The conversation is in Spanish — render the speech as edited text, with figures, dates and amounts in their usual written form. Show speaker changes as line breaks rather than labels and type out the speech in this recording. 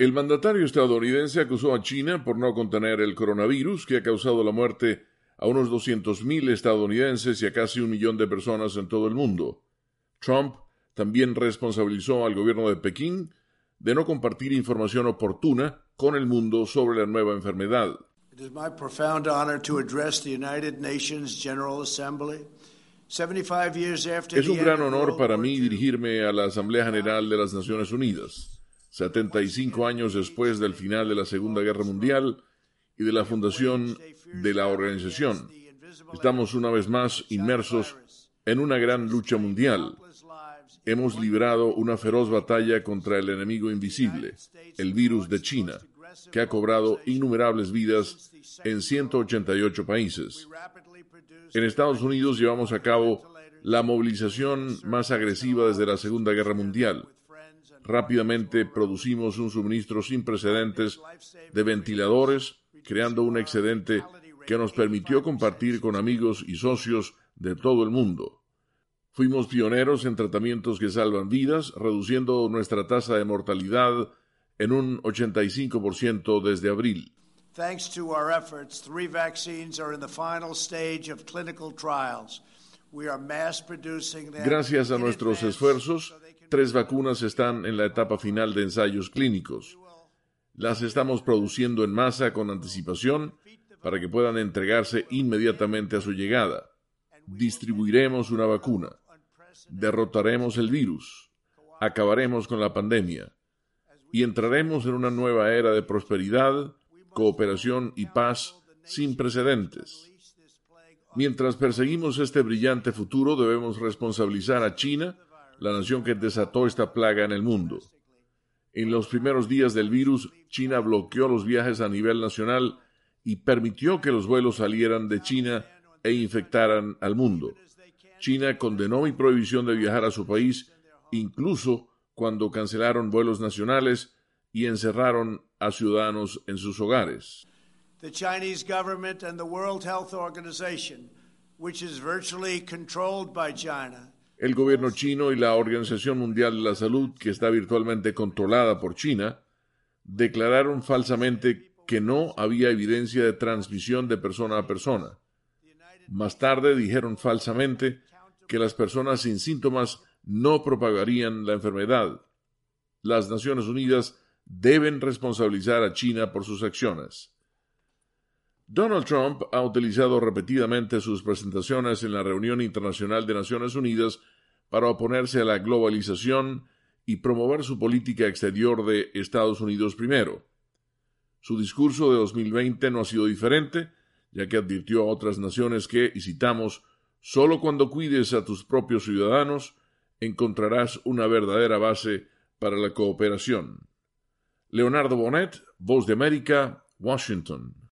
El mandatario estadounidense acusó a China por no contener el coronavirus, que ha causado la muerte a unos 200.000 estadounidenses y a casi 1 millón de personas en todo el mundo. Trump también responsabilizó al gobierno de Pekín de no compartir información oportuna con el mundo sobre la nueva enfermedad.
It is my profound honor to address the United Nations General Assembly. 75 years after
Es un
the
gran
end of
honor
World
para
War
mí
II,
dirigirme a la Asamblea General de las Naciones Unidas, 75 años después del final de la Segunda Guerra Mundial y de la fundación de la organización. Estamos una vez más inmersos en una gran lucha mundial. Hemos librado una feroz batalla contra el enemigo invisible, el virus de China, que ha cobrado innumerables vidas en 188 países. En Estados Unidos llevamos a cabo la movilización más agresiva desde la Segunda Guerra Mundial. Rápidamente producimos un suministro sin precedentes de ventiladores, creando un excedente que nos permitió compartir con amigos y socios de todo el mundo. Fuimos pioneros en tratamientos que salvan vidas, reduciendo nuestra tasa de mortalidad en un 85% desde abril.
Thanks to our efforts, 3 vaccines are in the final stage of clinical trials. We are mass producing them.
Gracias a
in
nuestros
advance
esfuerzos,
so they can
3 vacunas están en la etapa final de ensayos clínicos. Las estamos produciendo en masa con anticipación para que puedan entregarse inmediatamente a su llegada. Distribuiremos una vacuna. Derrotaremos el virus. Acabaremos con la pandemia. Y entraremos en una nueva era de prosperidad, cooperación y paz sin precedentes. Mientras perseguimos este brillante futuro, debemos responsabilizar a China, la nación que desató esta plaga en el mundo. En los primeros días del virus, China bloqueó los viajes a nivel nacional y permitió que los vuelos salieran de China e infectaran al mundo. China condenó mi prohibición de viajar a su país, incluso cuando cancelaron vuelos nacionales y encerraron a ciudadanos en sus hogares.
The Chinese government and the World Health Organization, which is virtually controlled by China,
El gobierno chino y la Organización Mundial de la Salud, que está virtualmente controlada por China, declararon falsamente que no había evidencia de transmisión de persona a persona. Más tarde dijeron falsamente que las personas sin síntomas no propagarían la enfermedad. Las Naciones Unidas deben responsabilizar a China por sus acciones. Donald Trump ha utilizado repetidamente sus presentaciones en la Reunión Internacional de Naciones Unidas para oponerse a la globalización y promover su política exterior de Estados Unidos primero. Su discurso de 2020 no ha sido diferente, ya que advirtió a otras naciones que, y citamos, «solo cuando cuides a tus propios ciudadanos encontrarás una verdadera base para la cooperación». Leonardo Bonet, Voz de América, Washington.